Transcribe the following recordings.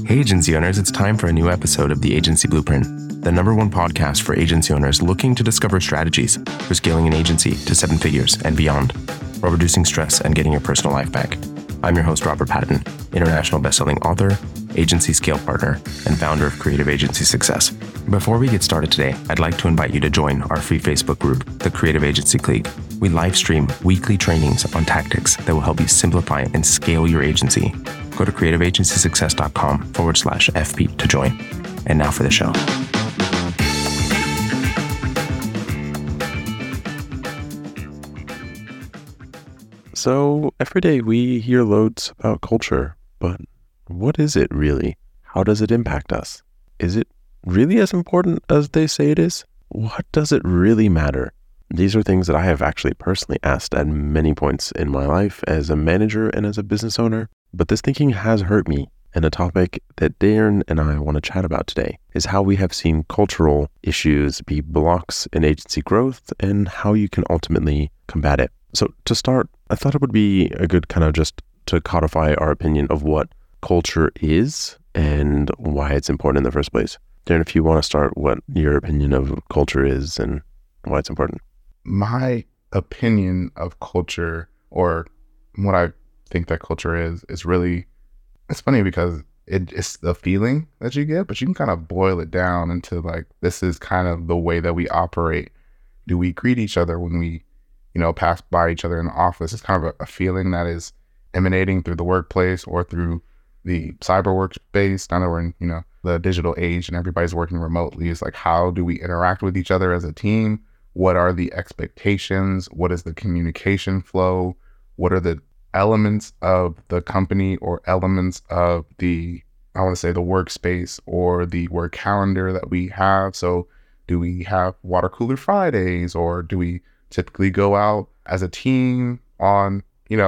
Hey agency owners, it's time for a new episode of the Agency Blueprint, the #1 podcast for agency owners looking to discover strategies for scaling an agency to 7 figures and beyond, while reducing stress and getting your personal life back. I'm your host, Robert Patton, international bestselling author, agency scale partner, and founder of Creative Agency Success. Before we get started today, I'd like to invite you to join our free Facebook group, the Creative Agency Clique. We live stream weekly trainings on tactics that will help you simplify and scale your agency. Go to creativeagencysuccess.com/FP to join. And now for the show. So every day we hear loads about culture, but what is it really? How does it impact us? Is it really as important as they say it is? What does it really matter? These are things that I have actually personally asked at many points in my life as a manager and as a business owner, but this thinking has hurt me. And a topic that Darren and I want to chat about today is how we have seen cultural issues be blocks in agency growth and how you can ultimately combat it. So to start, I thought it would be a good kind of just to codify our opinion of what culture is and why it's important in the first place. Darren, if you want to start what your opinion of culture is and why it's important. My opinion of culture, or what I think that culture is really, it's funny because it's the feeling that you get, but you can kind of boil it down into like, this is kind of the way that we operate. Do we greet each other when we, pass by each other in the office? It's kind of a feeling that is emanating through the workplace or through the cyber workspace. Now that we're in, the digital age and everybody's working remotely, it's like, how do we interact with each other as a team? What are the expectations? What is the communication flow? What are the elements of the company or elements of the workspace or the work calendar that we have? So do we have water cooler Fridays, or do we typically go out as a team on,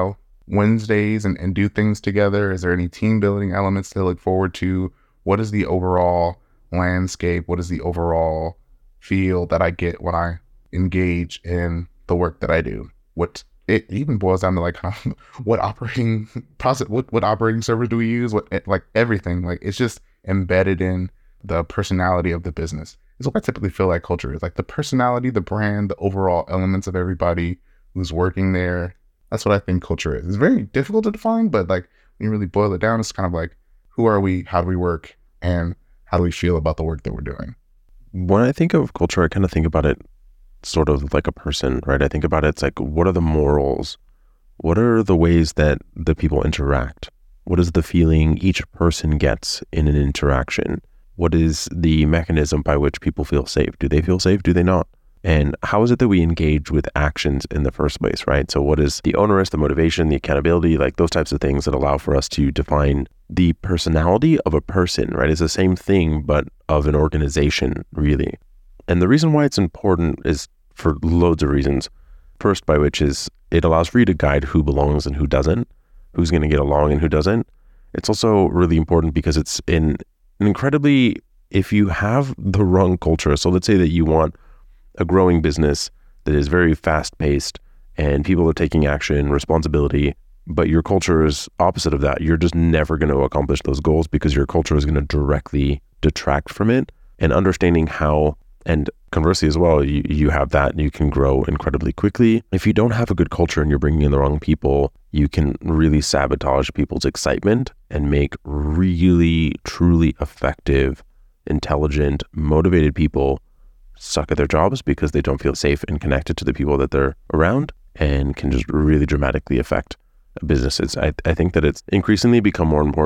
Wednesdays and do things together? Is there any team building elements to look forward to? What is the overall landscape? What is the overall feel that I get when I engage in the work that I do? It even boils down to like what operating process, what operating server do we use? Everything, it's just embedded in the personality of the business. It's what I typically feel like culture is, like the personality, the brand, the overall elements of everybody who's working there. That's what I think culture is. It's very difficult to define, but when you really boil it down, it's kind of like, who are we? How do we work? And how do we feel about the work that we're doing? When I think of culture, I kind of think about it sort of like a person, right? I think about it, it's like, what are the morals? What are the ways that the people interact? What is the feeling each person gets in an interaction? What is the mechanism by which people feel safe? Do they feel safe? Do they not? And how is it that we engage with actions in the first place, right? So what is the onerous, the motivation, the accountability, those types of things that allow for us to define the personality of a person, right? It's the same thing, but of an organization, really. And the reason why it's important is for loads of reasons. First, by which is it allows for you to guide who belongs and who doesn't, who's going to get along and who doesn't. It's also really important because it's incredibly, if you have the wrong culture, so let's say that you want a growing business that is very fast-paced and people are taking action, responsibility, but your culture is opposite of that, you're just never going to accomplish those goals because your culture is going to directly detract from it. And understanding how, and conversely as well, you have that and you can grow incredibly quickly. If you don't have a good culture and you're bringing in the wrong people, you can really sabotage people's excitement and make really, truly effective, intelligent, motivated people suck at their jobs because they don't feel safe and connected to the people that they're around, and can just really dramatically affect businesses. I think that it's increasingly become more and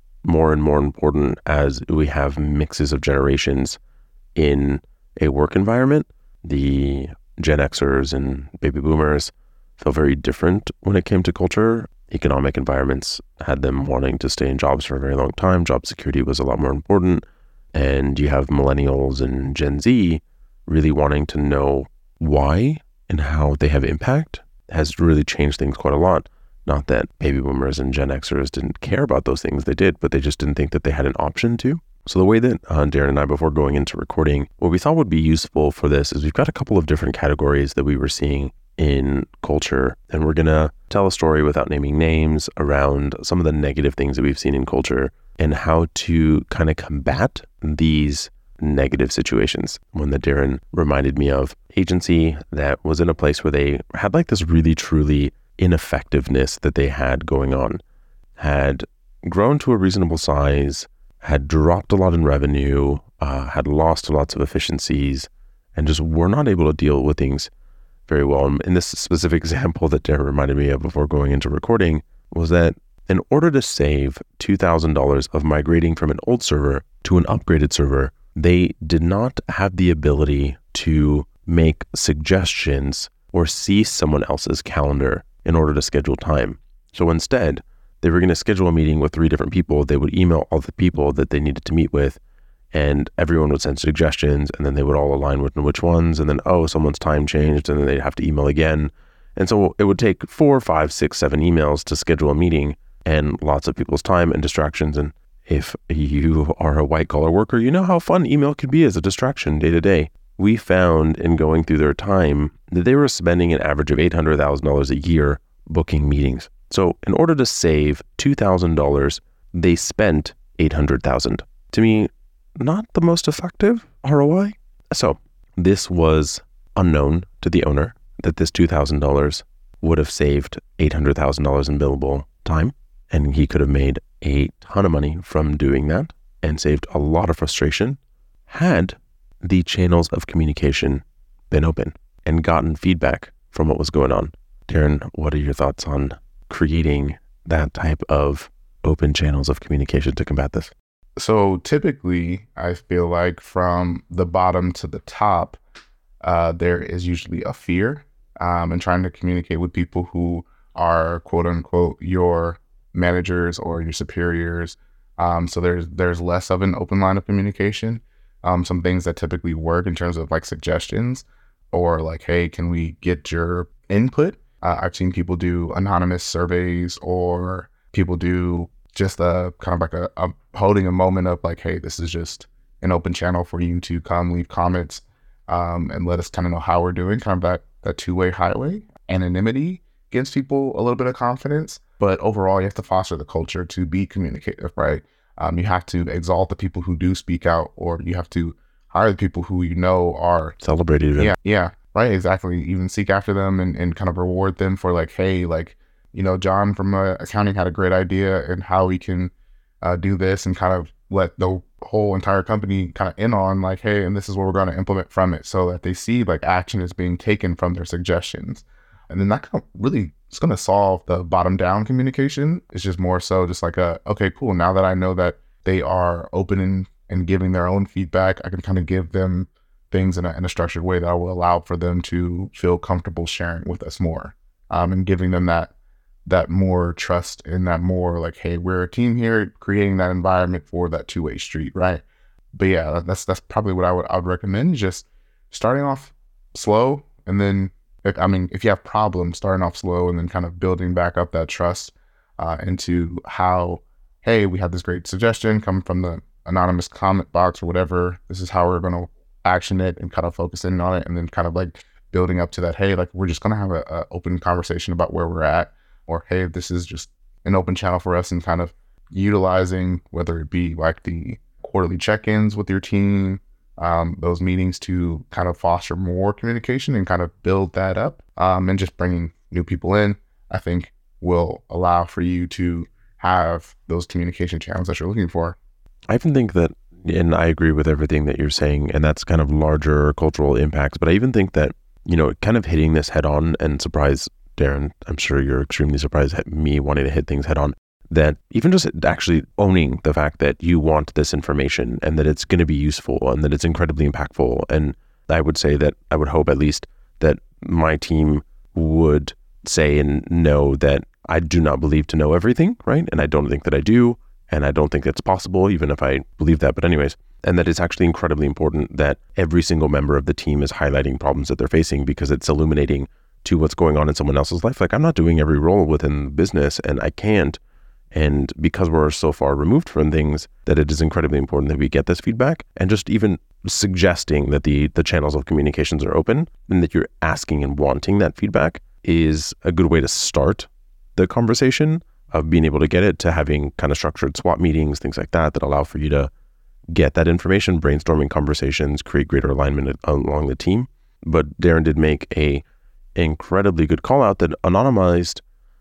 more important as we have mixes of generations in a work environment. The Gen Xers and baby boomers felt very different when it came to culture. Economic environments had them wanting to stay in jobs for a very long time. Job security was a lot more important. And you have millennials and Gen Z really wanting to know why and how they have impact. Has really changed things quite a lot. Not that baby boomers and Gen Xers didn't care about those things, they did, but they just didn't think that they had an option to. So the way that Darren and I, before going into recording, what we thought would be useful for this is we've got a couple of different categories that we were seeing in culture, and we're going to tell a story without naming names around some of the negative things that we've seen in culture and how to kind of combat these negative situations. One that Darren reminded me of, agency that was in a place where they had like this really truly ineffectiveness that they had going on, had grown to a reasonable size, had dropped a lot in revenue, had lost lots of efficiencies, and just were not able to deal with things very well. And in this specific example that Darren reminded me of before going into recording was that in order to save $2,000 of migrating from an old server to an upgraded server, they did not have the ability to make suggestions or see someone else's calendar in order to schedule time. So instead, they were going to schedule a meeting with 3 different people. They would email all the people that they needed to meet with, and everyone would send suggestions, and then they would all align with which ones, and then, someone's time changed, and then they'd have to email again. And so it would take 4, 5, 6, 7 emails to schedule a meeting, and lots of people's time and distractions. And if you are a white collar worker, you know how fun email can be as a distraction day to day. We found in going through their time that they were spending an average of $800,000 a year booking meetings. So in order to save $2,000, they spent $800,000. To me, not the most effective ROI. So this was unknown to the owner that this $2,000 would have saved $800,000 in billable time. And he could have made a ton of money from doing that and saved a lot of frustration had the channels of communication been open and gotten feedback from what was going on. Darren, what are your thoughts on creating that type of open channels of communication to combat this? So typically, I feel like from the bottom to the top, there is usually a fear in trying to communicate with people who are quote unquote your managers or your superiors. So there's less of an open line of communication. Some things that typically work in terms of like suggestions or like, hey, can we get your input? I've seen people do anonymous surveys, or people do just a kind of like a holding a moment of like, hey, this is just an open channel for you to come leave comments and let us kind of know how we're doing, kind of that two-way highway. Anonymity gives people a little bit of confidence, but overall you have to foster the culture to be communicative, right? You have to exalt the people who do speak out, or you have to hire the people who you know are celebrated. Yeah, right, exactly. Even seek after them and kind of reward them for like, hey, like, you know, John from accounting had a great idea and how we can do this, and kind of let the whole entire company kind of in on like, hey, and this is what we're going to implement from it, so that they see like action is being taken from their suggestions. And then that kind of really, it's going to solve the bottom down communication. It's just more so just like okay, cool. Now that I know that they are open and giving their own feedback, I can kind of give them things in a structured way that will allow for them to feel comfortable sharing with us more, and giving them that more trust and that more like, hey, we're a team here, creating that environment for that two-way street, right? But yeah, that's probably what I would recommend. Just starting off slow, and then if you have problems, starting off slow and then kind of building back up that trust into how, hey, we had this great suggestion come from the anonymous comment box or whatever. This is how we're going to action it and kind of focus in on it, and then kind of like building up to that, hey, like we're just going to have a open conversation about where we're at, or hey, this is just an open channel for us, and kind of utilizing whether it be like the quarterly check-ins with your team, those meetings to kind of foster more communication and kind of build that up, and just bringing new people in, I think will allow for you to have those communication channels that you're looking for. I even think that, and I agree with everything that you're saying, and that's kind of larger cultural impacts, but I even think that, you know, kind of hitting this head on, and surprise, Darren, I'm sure you're extremely surprised at me wanting to hit things head on, that even just actually owning the fact that you want this information and that it's going to be useful and that it's incredibly impactful. And I would say that I would hope at least that my team would say and know that I do not believe to know everything, right? And I don't think that I do. And I don't think that's possible, even if I believe that. But anyways, and that it's actually incredibly important that every single member of the team is highlighting problems that they're facing, because it's illuminating to what's going on in someone else's life. Like, I'm not doing every role within the business, and I can't. And because we're so far removed from things, that it is incredibly important that we get this feedback, and just even suggesting that the channels of communications are open and that you're asking and wanting that feedback is a good way to start the conversation of being able to get it to having kind of structured SWOT meetings, things like that allow for you to get that information, brainstorming conversations, create greater alignment along the team. But Darren did make a incredibly good call out that anonymized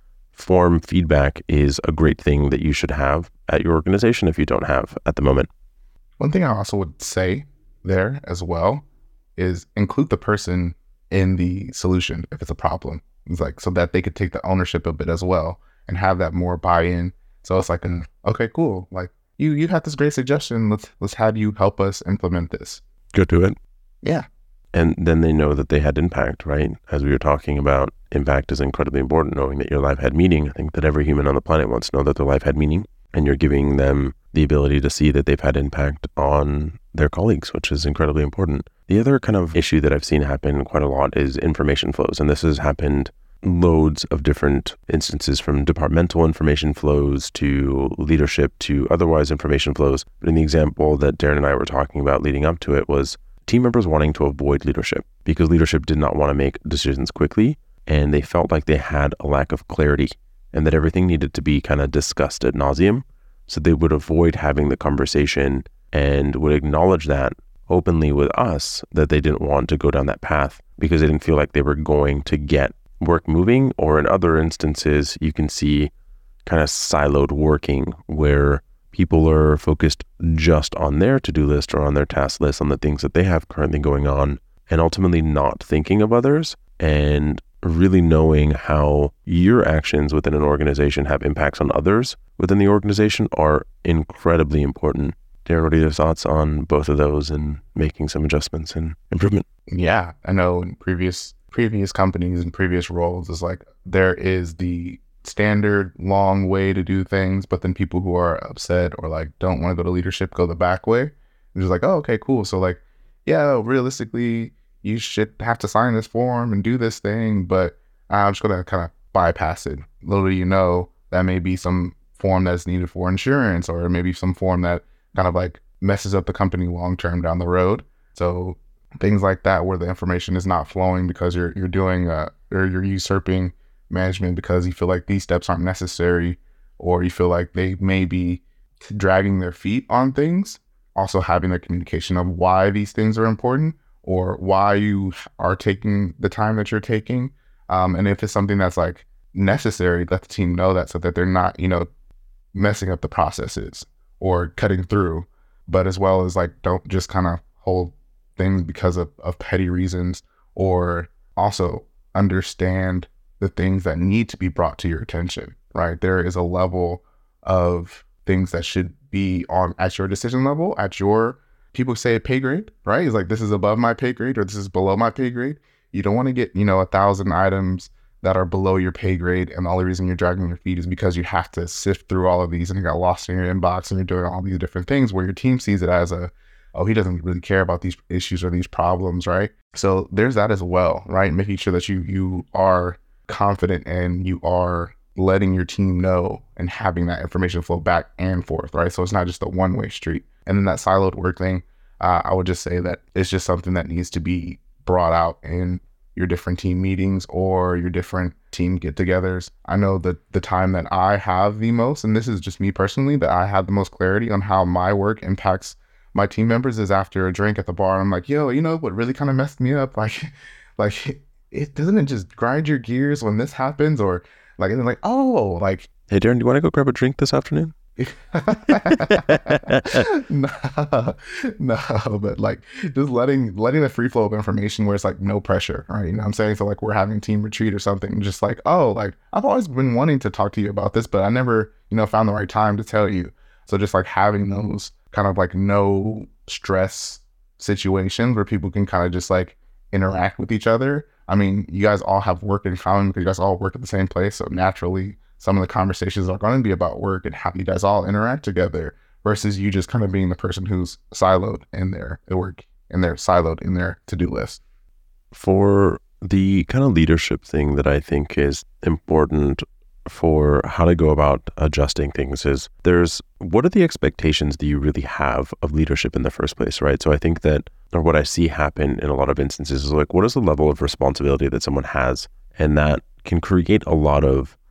form feedback is a great thing that you should have at your organization if you don't have at the moment. One thing I also would say there as well is include the person in the solution if it's a problem. It's like so that they could take the ownership of it as well and have that more buy-in. So it's like, okay, cool. Like you had this great suggestion. Let's have you help us implement this. Go do it. Yeah. And then they know that they had impact, right? As we were talking about, impact is incredibly important, knowing that your life had meaning. I think that every human on the planet wants to know that their life had meaning, and you're giving them the ability to see that they've had impact on their colleagues, which is incredibly important. The other kind of issue that I've seen happen quite a lot is information flows. And this has happened loads of different instances, from departmental information flows to leadership to otherwise information flows. But in the example that Darren and I were talking about leading up to it was team members wanting to avoid leadership because leadership did not want to make decisions quickly, and they felt like they had a lack of clarity and that everything needed to be kind of discussed ad nauseum. So they would avoid having the conversation and would acknowledge that openly with us that they didn't want to go down that path because they didn't feel like they were going to get work moving. Or in other instances, you can see kind of siloed working where people are focused just on their to-do list or on their task list, on the things that they have currently going on, and ultimately not thinking of others. And really knowing how your actions within an organization have impacts on others within the organization are incredibly important. Darren, what are your thoughts on both of those and making some adjustments and improvement? Yeah, I know in previous companies and previous roles, it's like there is the standard long way to do things, but then people who are upset or like don't want to go to leadership go the back way. It's just like, oh, okay, cool. So like, yeah, realistically, you should have to sign this form and do this thing, but I'm just going to kind of bypass it. Little do you know, that may be some form that's needed for insurance, or maybe some form that kind of like messes up the company long-term down the road. So things like that, where the information is not flowing because you're doing, or you're usurping management because you feel like these steps aren't necessary, or you feel like they may be dragging their feet on things. Also having the communication of why these things are important, or why you are taking the time that you're taking. And if it's something that's like necessary, let the team know that so that they're not, messing up the processes or cutting through. But as well as like, don't just kind of hold things because of petty reasons, or also understand the things that need to be brought to your attention, right? There is a level of things that should be on at your decision level, at your, people say pay grade, right? It's like, this is above my pay grade or this is below my pay grade. You don't want to get, 1,000 items that are below your pay grade, and the only reason you're dragging your feet is because you have to sift through all of these and you got lost in your inbox and you're doing all these different things where your team sees it as he doesn't really care about these issues or these problems, right? So there's that as well, right? Making sure that you are confident and you are letting your team know and having that information flow back and forth, right? So it's not just a one-way street. And then that siloed work thing, I would just say that it's just something that needs to be brought out in your different team meetings or your different team get-togethers. I know that the time that I have the most, and this is just me personally, that I have the most clarity on how my work impacts my team members is after a drink at the bar. I'm like, yo, what really kind of messed me up? Like it doesn't just grind your gears when this happens, or like, and they're like, oh, like, hey, Darren, do you want to go grab a drink this afternoon? No, but like just letting the free flow of information where it's like no pressure, right? You know what I'm saying? So like we're having team retreat or something, just like, oh, like I've always been wanting to talk to you about this, but I never, found the right time to tell you. So just like having those kind of like no stress situations where people can kind of just like interact with each other. I mean, you guys all have work in common because you guys all work at the same place. So naturally, some of the conversations are going to be about work and how you guys all interact together, versus you just kind of being the person who's siloed in their work and they're siloed in their to-do list. For the kind of leadership thing that I think is important for how to go about adjusting things is what are the expectations that you really have of leadership in the first place, right? So I think that, or what I see happen in a lot of instances is like, what is the level of responsibility that someone has? And that can create a lot of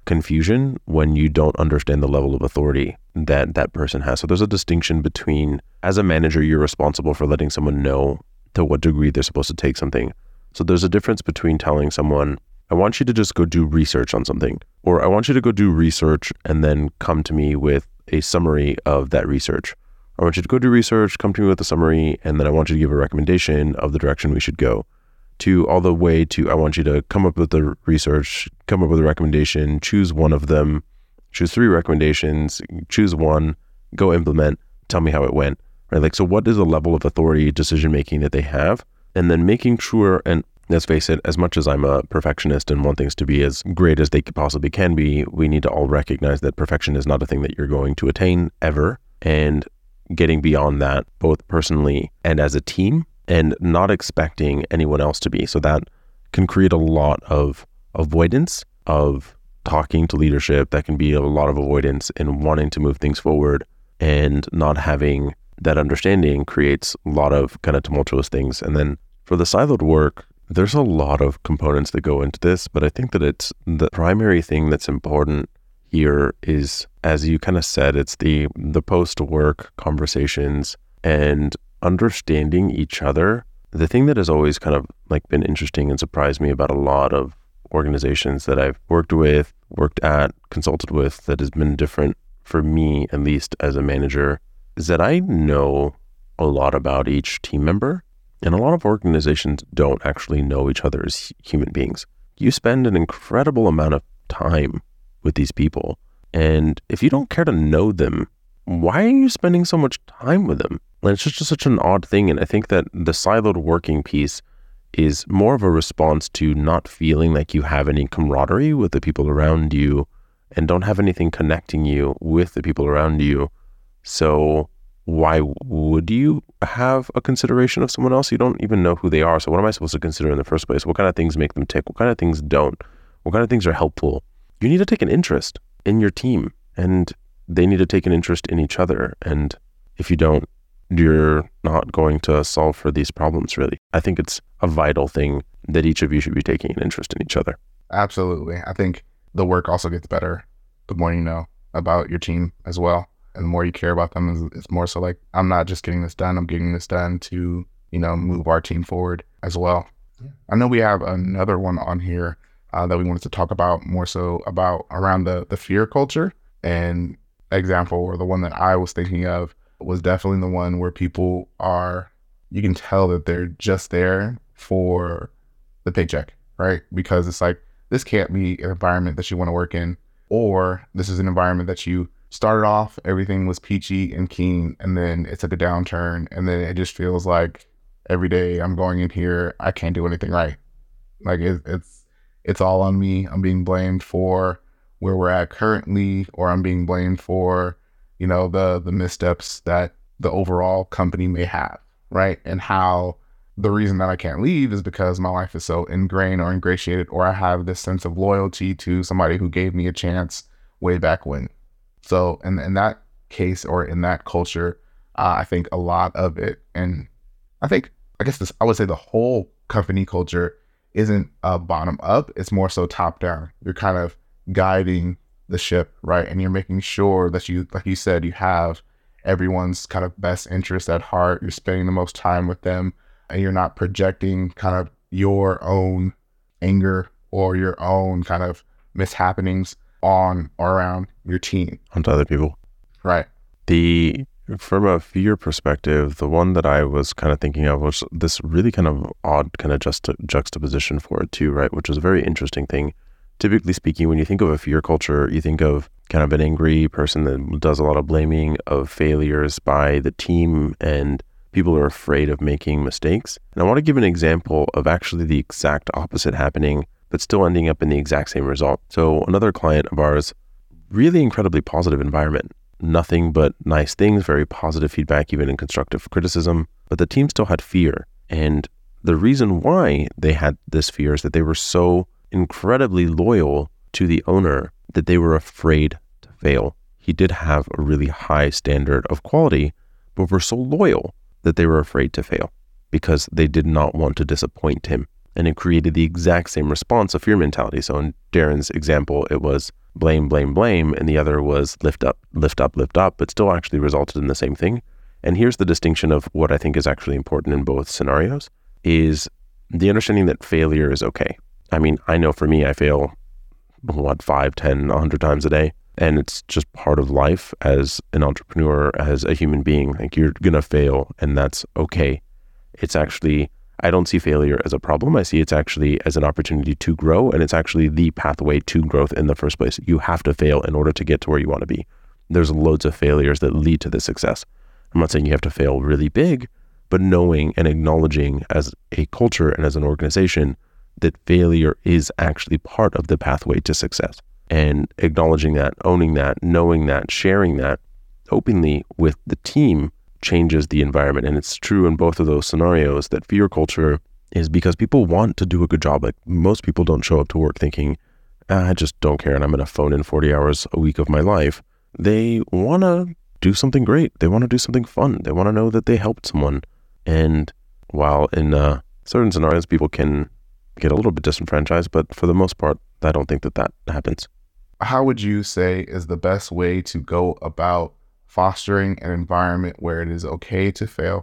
confusion when you don't understand the level of authority that that person has. So there's a distinction between, as a manager, you're responsible for letting someone know to what degree they're supposed to take something. So there's a difference between telling someone, I want you to just go do research on something, or I want you to go do research and then come to me with a summary of that research. I want you to go do research, come to me with a summary, and then I want you to give a recommendation of the direction we should go. To all the way to, I want you to come up with the research, come up with a recommendation, choose one of them, choose 3 recommendations, choose one, go implement, tell me how it went, right? Like, so what is the level of authority decision-making that they have? And then making sure, and let's face it, as much as I'm a perfectionist and want things to be as great as they possibly can be, we need to all recognize that perfection is not a thing that you're going to attain ever. And getting beyond that, both personally and as a team, and not expecting anyone else to be. So that can create a lot of avoidance of talking to leadership. That can be a lot of avoidance in wanting to move things forward, and not having that understanding creates a lot of kind of tumultuous things. And then for the siloed work, there's a lot of components that go into this, but I think that it's the primary thing that's important here is, as you kind of said, it's the post-work conversations and understanding each other. The thing that has always kind of like been interesting and surprised me about a lot of organizations that I've worked with, worked at, consulted with, that has been different for me, at least as a manager, is that I know a lot about each team member, and a lot of organizations don't actually know each other as human beings. You spend an incredible amount of time with these people, and if you don't care to know them, why are you spending so much time with them? And it's just such an odd thing. And I think that the siloed working piece is more of a response to not feeling like you have any camaraderie with the people around you and don't have anything connecting you with the people around you. So why would you have a consideration of someone else? You don't even know who they are. So what am I supposed to consider in the first place? What kind of things make them tick? What kind of things don't? What kind of things are helpful? You need to take an interest in your team, and they need to take an interest in each other. And if you don't, you're not going to solve for these problems, really. I think it's a vital thing that each of you should be taking an interest in each other. Absolutely. I think the work also gets better the more you know about your team as well. And the more you care about them, it's more so like, I'm not just getting this done, I'm getting this done to, move our team forward as well. Yeah. I know we have another one on here that we wanted to talk about, more so about around the fear culture. And example, or the one that I was thinking of, was definitely the one where people are, you can tell that they're just there for the paycheck, right? Because it's like, this can't be an environment that you want to work in, or this is an environment that you started off, everything was peachy and keen, and then it took a downturn, and then it just feels like every day I'm going in here, I can't do anything right. Like it's all on me. I'm being blamed for where we're at currently, or I'm being blamed for, the missteps that the overall company may have, right? And how the reason that I can't leave is because my life is so ingrained or ingratiated, or I have this sense of loyalty to somebody who gave me a chance way back when. So in that case, or in that culture, I think a lot of it, and I would say the whole company culture isn't bottom up, it's more so top down. You're kind of guiding the ship, right? And you're making sure that you, like you said, you have everyone's kind of best interest at heart. You're spending the most time with them, and you're not projecting kind of your own anger or your own kind of mishappenings on or around your team. Onto other people. Right. From a fear perspective, the one that I was kind of thinking of was this really kind of odd kind of juxtaposition for it too, right? Which is a very interesting thing. Typically speaking, when you think of a fear culture, you think of kind of an angry person that does a lot of blaming of failures by the team, and people are afraid of making mistakes. And I want to give an example of actually the exact opposite happening, but still ending up in the exact same result. So another client of ours, really incredibly positive environment, nothing but nice things, very positive feedback, even in constructive criticism, but the team still had fear. And the reason why they had this fear is that they were so incredibly loyal to the owner that they were afraid to fail. He did have a really high standard of quality, but were so loyal that they were afraid to fail because they did not want to disappoint him. And it created the exact same response of fear mentality. So in Darren's example, it was blame, and the other was lift up, but still actually resulted in the same thing. And here's the distinction of what I think is actually important in both scenarios is the understanding that failure is okay. I mean, I know for me, I fail 5, 10, 100 times a day. And it's just part of life as an entrepreneur, as a human being. Like, you're going to fail, and that's okay. It's actually, I don't see failure as a problem. I see it's actually as an opportunity to grow, and it's actually the pathway to growth in the first place. You have to fail in order to get to where you want to be. There's loads of failures that lead to this success. I'm not saying you have to fail really big, but knowing and acknowledging as a culture and as an organization that failure is actually part of the pathway to success. And acknowledging that, owning that, knowing that, sharing that openly with the team changes the environment. And it's true in both of those scenarios that fear culture is because people want to do a good job. Like, most people don't show up to work thinking, I just don't care and I'm going to phone in 40 hours a week of my life. They want to do something great. They want to do something fun. They want to know that they helped someone. And while in certain scenarios, people can get a little bit disenfranchised, but for the most part, I don't think that happens. How would you say is the best way to go about fostering an environment where it is okay to fail,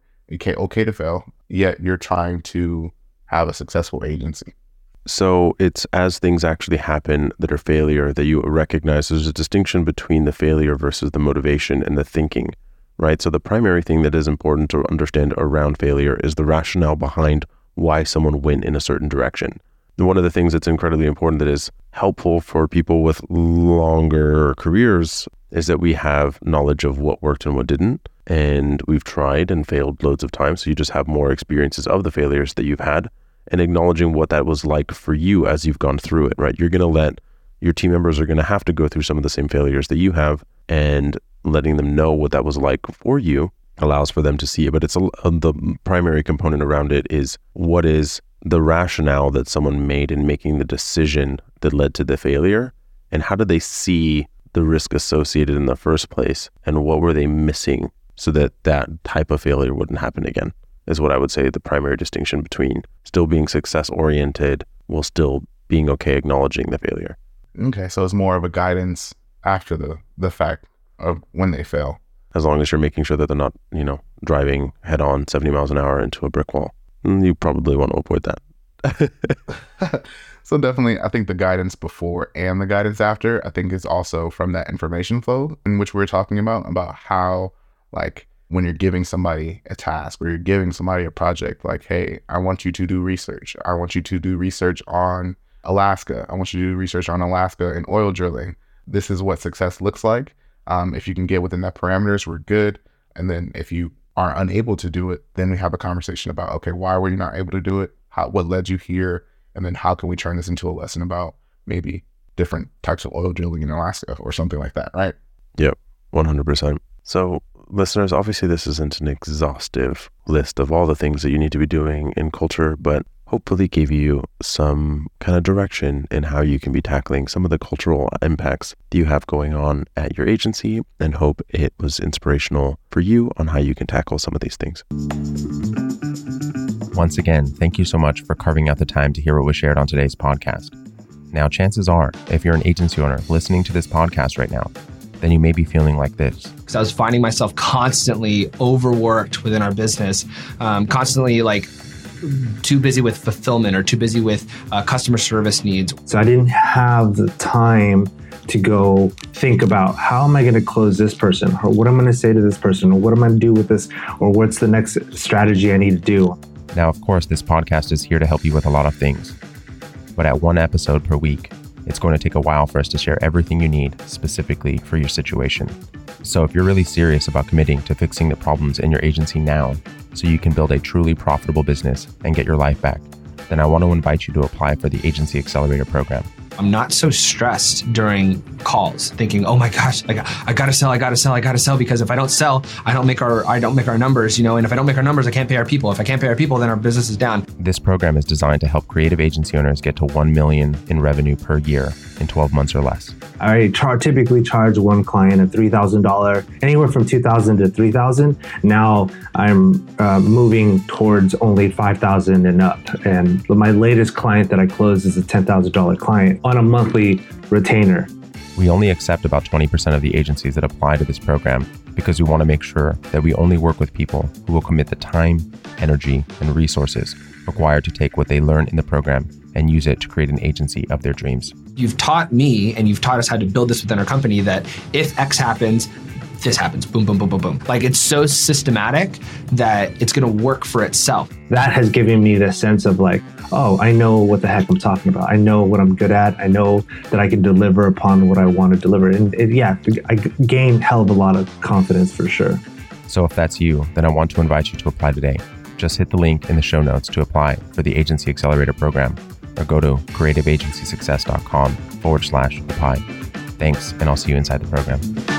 yet you're trying to have a successful agency? So it's as things actually happen that are failure that you recognize there's a distinction between the failure versus the motivation and the thinking, right? So the primary thing that is important to understand around failure is the rationale behind why someone went in a certain direction. And one of the things that's incredibly important that is helpful for people with longer careers is that we have knowledge of what worked and what didn't. And we've tried and failed loads of times. So you just have more experiences of the failures that you've had and acknowledging what that was like for you as you've gone through it, right? You're going to let your team members are going to have to go through some of the same failures that you have, and letting them know what that was like for you allows for them to see it. But it's the primary component around it is what is the rationale that someone made in making the decision that led to the failure, and how did they see the risk associated in the first place, and what were they missing so that that type of failure wouldn't happen again, is what I would say the primary distinction between still being success oriented while still being okay acknowledging the failure. Okay, so it's more of a guidance after the fact of when they fail. As long as you're making sure that they're not, driving head on 70 miles an hour into a brick wall. You probably want to avoid that. So definitely, I think the guidance before and the guidance after, I think is also from that information flow in which we're talking about how, like, when you're giving somebody a task or you're giving somebody a project, like, hey, I want you to do research. I want you to do research on Alaska. I want you to do research on Alaska and oil drilling. This is what success looks like. If you can get within that parameters, we're good. And then if you are unable to do it, then we have a conversation about, okay, why were you not able to do it? What led you here? And then how can we turn this into a lesson about maybe different types of oil drilling in Alaska or something like that, right? Yep, 100%. So listeners, obviously this isn't an exhaustive list of all the things that you need to be doing in culture, but hopefully gave you some kind of direction in how you can be tackling some of the cultural impacts that you have going on at your agency, and hope it was inspirational for you on how you can tackle some of these things. Once again, thank you so much for carving out the time to hear what was shared on today's podcast. Now, chances are, if you're an agency owner listening to this podcast right now, then you may be feeling like this. Because I was finding myself constantly overworked within our business, constantly too busy with fulfillment or too busy with customer service needs. So I didn't have the time to go think about how am I going to close this person, or what I'm going to say to this person, or what am I going to do with this, or what's the next strategy I need to do. Now, of course, this podcast is here to help you with a lot of things, but at one episode per week, it's going to take a while for us to share everything you need specifically for your situation. So if you're really serious about committing to fixing the problems in your agency now, so you can build a truly profitable business and get your life back, then I want to invite you to apply for the Agency Accelerator program. I'm not so stressed during calls thinking, oh my gosh, I gotta sell, because if I don't sell, I don't make our numbers, and if I don't make our numbers, I can't pay our people. If I can't pay our people, then our business is down. This program is designed to help creative agency owners get to $1 million in revenue per year in 12 months or less. I typically charge one client a $3,000, anywhere from $2,000 to $3,000. Now I'm moving towards only $5,000 and up. And my latest client that I closed is a $10,000 client on a monthly retainer. We only accept about 20% of the agencies that apply to this program because we want to make sure that we only work with people who will commit the time, energy, and resources required to take what they learn in the program and use it to create an agency of their dreams. You've taught me and you've taught us how to build this within our company that if X happens, this happens. Boom, boom, boom, boom, boom. Like it's so systematic that it's going to work for itself. That has given me the sense of like, oh, I know what the heck I'm talking about. I know what I'm good at. I know that I can deliver upon what I want to deliver. And I gained hell of a lot of confidence for sure. So if that's you, then I want to invite you to apply today. Just hit the link in the show notes to apply for the Agency Accelerator program or go to creativeagencysuccess.com/apply. Thanks, and I'll see you inside the program.